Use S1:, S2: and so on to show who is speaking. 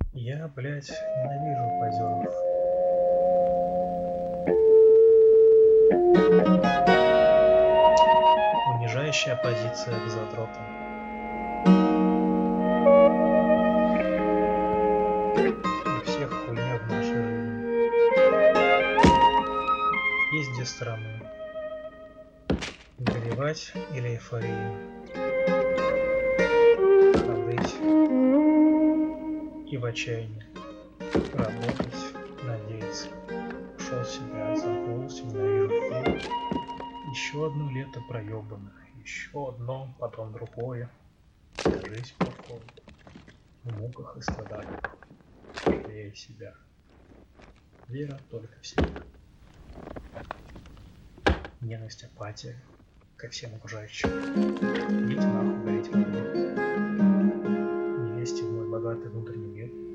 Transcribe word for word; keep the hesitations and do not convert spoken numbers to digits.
S1: Я, блядь, ненавижу позеров. Унижающая позиция к задротам. У всех хуйня в нашей жизни. Есть две стороны. Горевать или эйфорию. Хандрить и в отчаянии. Работать, надеяться. Ушел себя, замкнулся, ненавижу людей. Еще одно лето проебано. Еще одно, потом другое. Жизнь проходит. В муках и страданиях. Жалея себя. Вера только в себя. Ненависть, апатия ко всем окружающим. Идите нахуй, гореть в аду. Не лезьте в мой богатый внутренний мир.